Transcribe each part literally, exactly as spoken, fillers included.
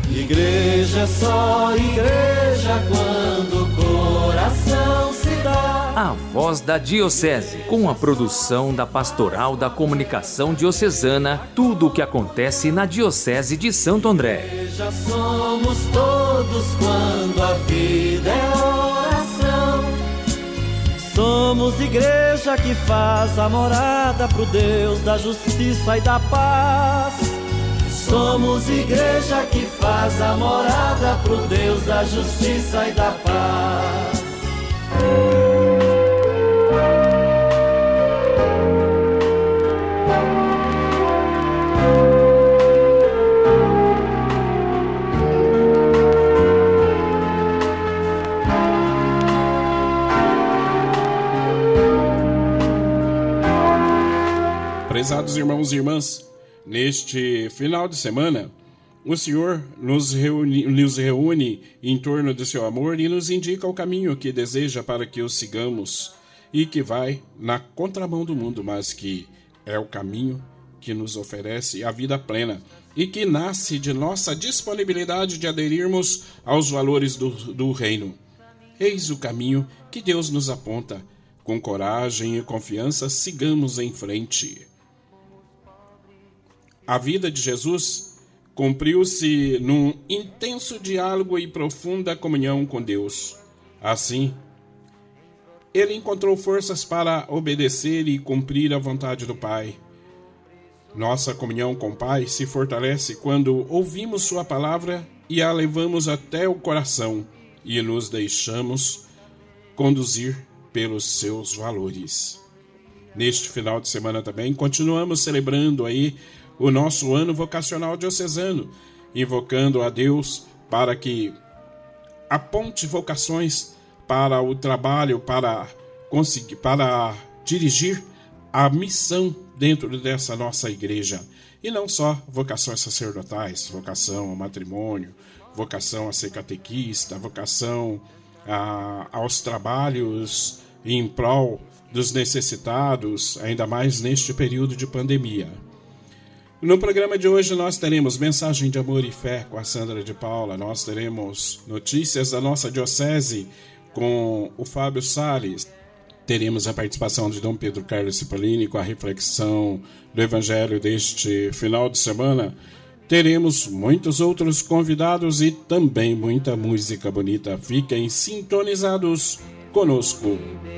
Igreja é só igreja quando o coração se dá. A Voz da Diocese, com a produção da Pastoral da Comunicação Diocesana, tudo o que acontece na Diocese de Santo André. Igreja somos todos quando a vida é oração. Somos igreja que faz a morada pro Deus da justiça e da paz. Somos igreja que faz a morada pro Deus da justiça e da paz. Prezados irmãos e irmãs, neste final de semana, o Senhor nos reúne, nos reúne em torno do seu amor e nos indica o caminho que deseja para que o sigamos e que vai na contramão do mundo, mas que é o caminho que nos oferece a vida plena e que nasce de nossa disponibilidade de aderirmos aos valores do, do reino. Eis o caminho que Deus nos aponta. Com coragem e confiança, sigamos em frente. A vida de Jesus cumpriu-se num intenso diálogo e profunda comunhão com Deus. Assim, ele encontrou forças para obedecer e cumprir a vontade do Pai. Nossa comunhão com o Pai se fortalece quando ouvimos sua palavra e a levamos até o coração e nos deixamos conduzir pelos seus valores. Neste final de semana também continuamos celebrando aí o nosso ano vocacional diocesano, invocando a Deus para que aponte vocações para o trabalho, para conseguir, para dirigir a missão dentro dessa nossa igreja. E não só vocações sacerdotais, vocação ao matrimônio, vocação a ser catequista, vocação a, aos trabalhos em prol dos necessitados, ainda mais neste período de pandemia. No programa de hoje nós teremos mensagem de amor e fé com a Sandra de Paula, nós teremos notícias da nossa diocese com o Fábio Salles, teremos a participação de Dom Pedro Carlos Cipollini com a reflexão do Evangelho deste final de semana, teremos muitos outros convidados e também muita música bonita. Fiquem sintonizados conosco.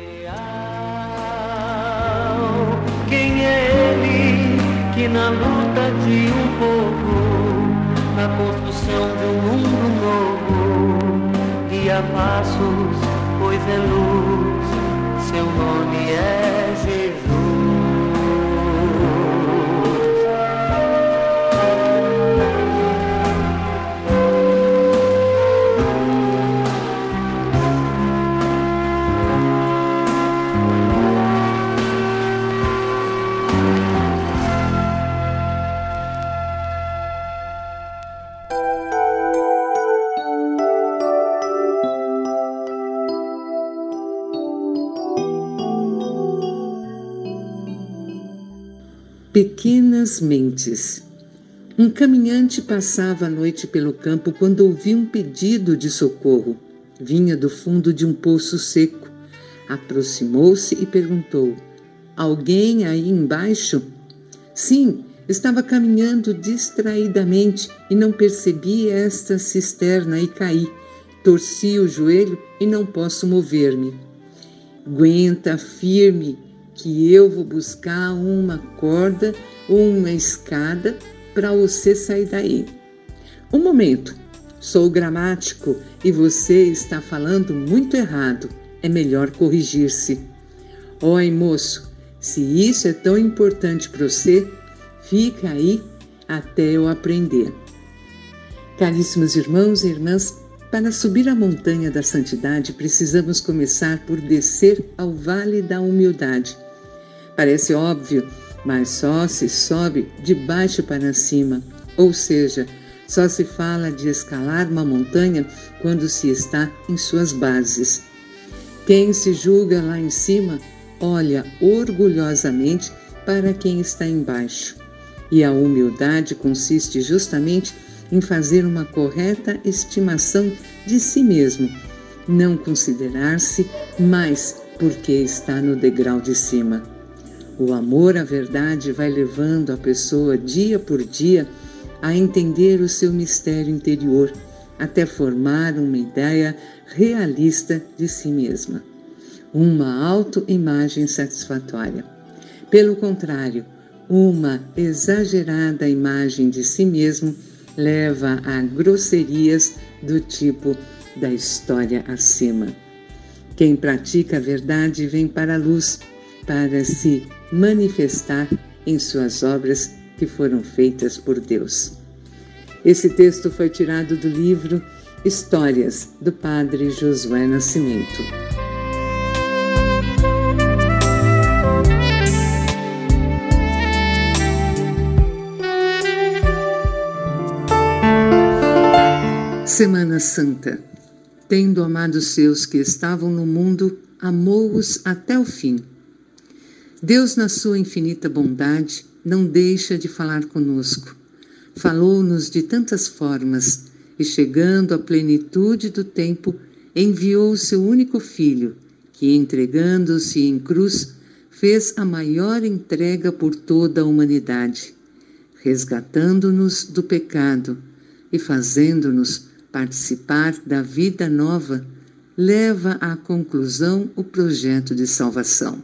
Quem é ele que na luta de um povo, na construção de um mundo novo, guia passos, pois é luz, seu nome é Jesus. Pequenas mentes. Um caminhante passava a noite pelo campo quando ouviu um pedido de socorro. Vinha do fundo de um poço seco. Aproximou-se e perguntou: alguém aí embaixo? Sim, estava caminhando distraidamente e não percebi esta cisterna e caí. Torci o joelho e não posso mover-me. Aguenta firme, que eu vou buscar uma corda ou uma escada para você sair daí. Um momento, sou gramático e você está falando muito errado. É melhor corrigir-se. Oi, moço, se isso é tão importante para você, fica aí até eu aprender. Caríssimos irmãos e irmãs, para subir a montanha da santidade, precisamos começar por descer ao vale da humildade. Parece óbvio, mas só se sobe de baixo para cima, ou seja, só se fala de escalar uma montanha quando se está em suas bases. Quem se julga lá em cima, olha orgulhosamente para quem está embaixo. E a humildade consiste justamente em fazer uma correta estimação de si mesmo, não considerar-se mais porque está no degrau de cima. O amor à verdade vai levando a pessoa dia por dia a entender o seu mistério interior, até formar uma ideia realista de si mesma, uma autoimagem satisfatória. Pelo contrário, uma exagerada imagem de si mesmo leva a grosserias do tipo da história acima. Quem pratica a verdade vem para a luz, para se manifestar em suas obras que foram feitas por Deus. Esse texto foi tirado do livro Histórias, do padre Josué Nascimento. Semana Santa. Tendo amado os seus que estavam no mundo, amou-os até o fim. Deus, na sua infinita bondade, não deixa de falar conosco. Falou-nos de tantas formas e, chegando à plenitude do tempo, enviou o seu único Filho, que, entregando-se em cruz, fez a maior entrega por toda a humanidade, resgatando-nos do pecado e fazendo-nos participar da vida nova, leva à conclusão o projeto de salvação.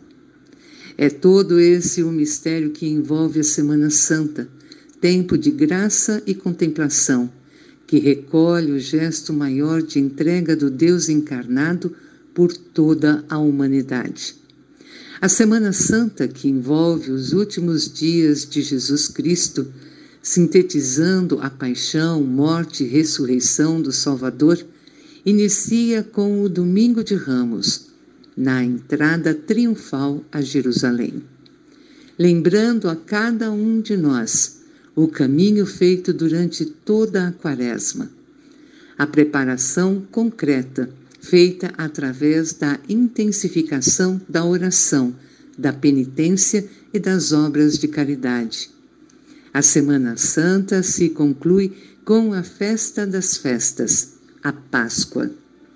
É todo esse o mistério que envolve a Semana Santa, tempo de graça e contemplação, que recolhe o gesto maior de entrega do Deus encarnado por toda a humanidade. A Semana Santa, que envolve os últimos dias de Jesus Cristo, sintetizando a paixão, morte e ressurreição do Salvador, inicia com o Domingo de Ramos, na entrada triunfal a Jerusalém, lembrando a cada um de nós o caminho feito durante toda a Quaresma, a preparação concreta feita através da intensificação da oração, da penitência e das obras de caridade. A Semana Santa se conclui com a festa das festas, a Páscoa.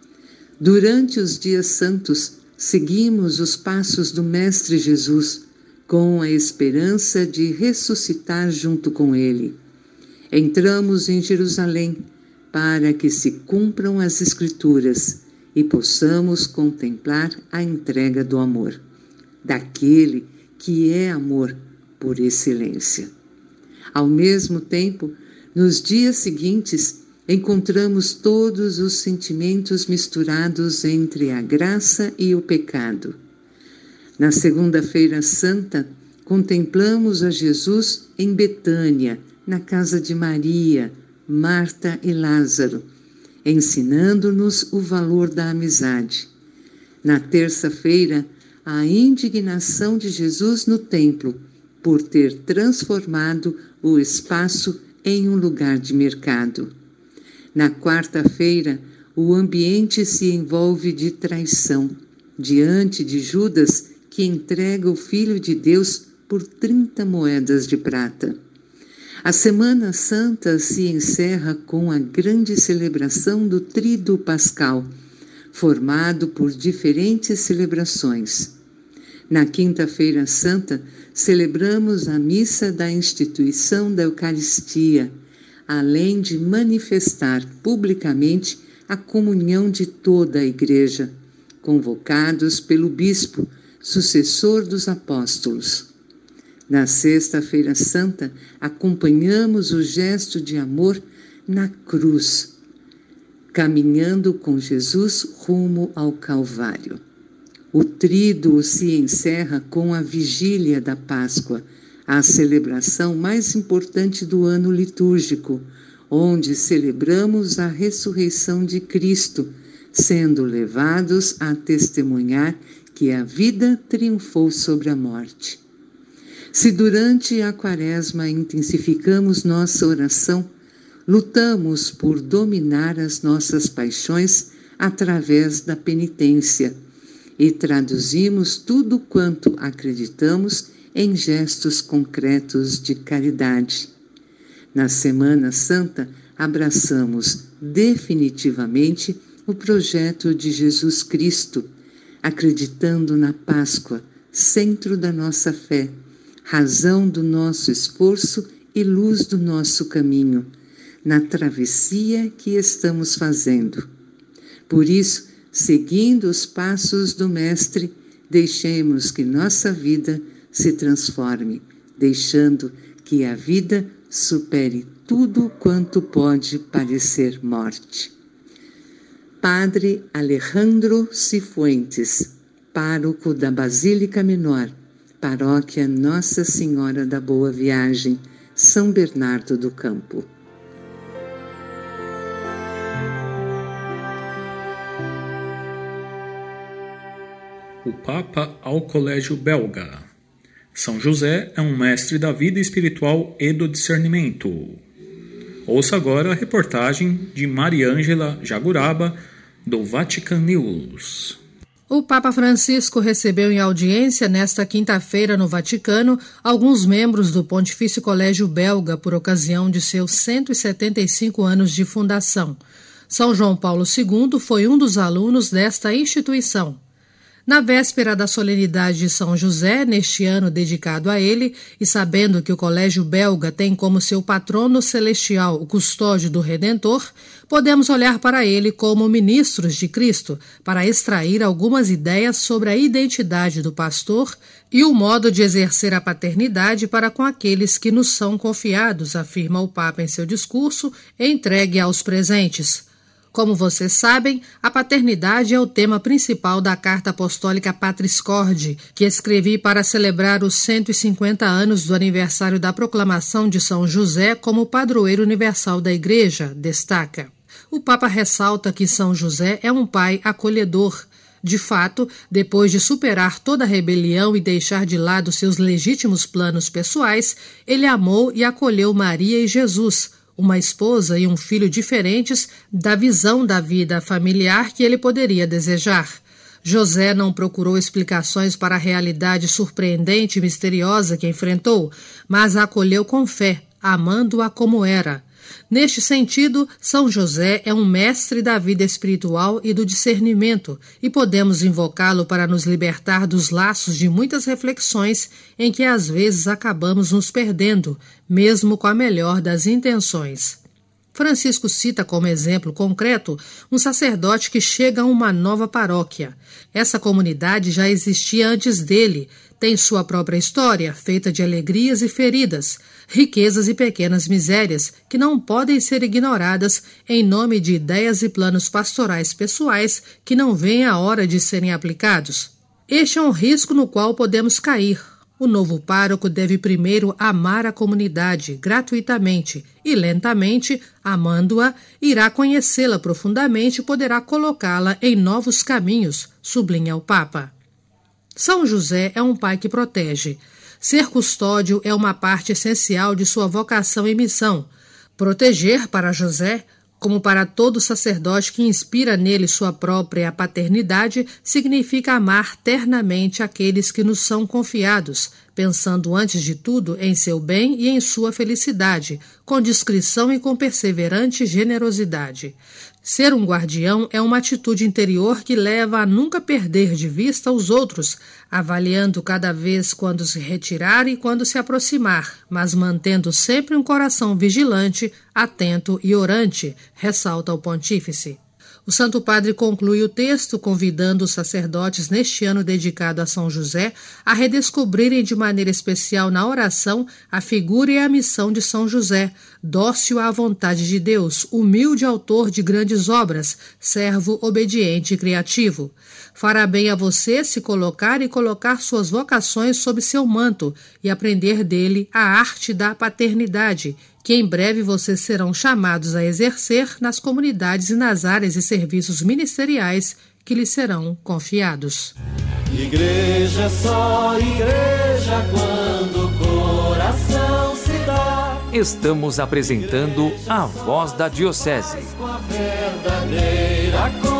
Durante os dias santos, seguimos os passos do Mestre Jesus, com a esperança de ressuscitar junto com Ele. Entramos em Jerusalém para que se cumpram as Escrituras e possamos contemplar a entrega do amor, daquele que é amor por excelência. Ao mesmo tempo, nos dias seguintes, encontramos todos os sentimentos misturados entre a graça e o pecado. Na Segunda-feira Santa, contemplamos a Jesus em Betânia, na casa de Maria, Marta e Lázaro, ensinando-nos o valor da amizade. Na terça-feira, a indignação de Jesus no templo, por ter transformado o espaço em um lugar de mercado. Na quarta-feira, o ambiente se envolve de traição, diante de Judas, que entrega o Filho de Deus por trinta moedas de prata. A Semana Santa se encerra com a grande celebração do Tríduo Pascal, formado por diferentes celebrações. Na Quinta-feira Santa, celebramos a missa da instituição da Eucaristia, além de manifestar publicamente a comunhão de toda a Igreja, convocados pelo bispo, sucessor dos apóstolos. Na Sexta-feira Santa, acompanhamos o gesto de amor na cruz, caminhando com Jesus rumo ao Calvário. O Tríduo se encerra com a Vigília da Páscoa, a celebração mais importante do ano litúrgico, onde celebramos a ressurreição de Cristo, sendo levados a testemunhar que a vida triunfou sobre a morte. Se durante a Quaresma intensificamos nossa oração, lutamos por dominar as nossas paixões através da penitência e traduzimos tudo quanto acreditamos em gestos concretos de caridade. Na Semana Santa, abraçamos definitivamente o projeto de Jesus Cristo, acreditando na Páscoa, centro da nossa fé, razão do nosso esforço e luz do nosso caminho, na travessia que estamos fazendo. Por isso, seguindo os passos do Mestre, deixemos que nossa vida se transforme, deixando que a vida supere tudo quanto pode parecer morte. Padre Alejandro Cifuentes, pároco da Basílica Menor, Paróquia Nossa Senhora da Boa Viagem, São Bernardo do Campo. O Papa ao Colégio Belga. São José é um mestre da vida espiritual e do discernimento. Ouça agora a reportagem de Mariângela Jaguraba, do Vatican News. O Papa Francisco recebeu em audiência nesta quinta-feira no Vaticano alguns membros do Pontifício Colégio Belga por ocasião de seus cento e setenta e cinco anos de fundação. São João Paulo segundo foi um dos alunos desta instituição. Na véspera da solenidade de São José, neste ano dedicado a ele, e sabendo que o Colégio Belga tem como seu patrono celestial o custódio do Redentor, podemos olhar para ele como ministros de Cristo, para extrair algumas ideias sobre a identidade do pastor e o modo de exercer a paternidade para com aqueles que nos são confiados, afirma o Papa em seu discurso, entregue aos presentes. Como vocês sabem, a paternidade é o tema principal da Carta Apostólica Patris Corde, que escrevi para celebrar os cento e cinquenta anos do aniversário da proclamação de São José como padroeiro universal da Igreja, destaca. O Papa ressalta que São José é um pai acolhedor. De fato, depois de superar toda a rebelião e deixar de lado seus legítimos planos pessoais, ele amou e acolheu Maria e Jesus, uma esposa e um filho diferentes da visão da vida familiar que ele poderia desejar. José não procurou explicações para a realidade surpreendente e misteriosa que enfrentou, mas a acolheu com fé, amando-a como era. Neste sentido, São José é um mestre da vida espiritual e do discernimento, e podemos invocá-lo para nos libertar dos laços de muitas reflexões em que às vezes acabamos nos perdendo, mesmo com a melhor das intenções. Francisco cita como exemplo concreto um sacerdote que chega a uma nova paróquia. Essa comunidade já existia antes dele, tem sua própria história, feita de alegrias e feridas, riquezas e pequenas misérias, que não podem ser ignoradas em nome de ideias e planos pastorais pessoais que não veem a hora de serem aplicados. Este é um risco no qual podemos cair. O novo pároco deve primeiro amar a comunidade gratuitamente e, lentamente, amando-a, irá conhecê-la profundamente e poderá colocá-la em novos caminhos, sublinha o Papa. São José é um pai que protege. Ser custódio é uma parte essencial de sua vocação e missão. Proteger para José, como para todo sacerdote que inspira nele sua própria paternidade, significa amar ternamente aqueles que nos são confiados, pensando antes de tudo em seu bem e em sua felicidade, com discrição e com perseverante generosidade. Ser um guardião é uma atitude interior que leva a nunca perder de vista os outros, avaliando cada vez quando se retirar e quando se aproximar, mas mantendo sempre um coração vigilante, atento e orante, ressalta o pontífice. O Santo Padre conclui o texto convidando os sacerdotes neste ano dedicado a São José a redescobrirem de maneira especial na oração a figura e a missão de São José, dócil à vontade de Deus, humilde autor de grandes obras, servo obediente e criativo. Fará bem a você se colocar e colocar suas vocações sob seu manto e aprender dele a arte da paternidade, que em breve vocês serão chamados a exercer nas comunidades e nas áreas e serviços ministeriais que lhes serão confiados. Igreja é só igreja quando o coração se dá. Estamos apresentando a Voz da Diocese. Com a verdadeira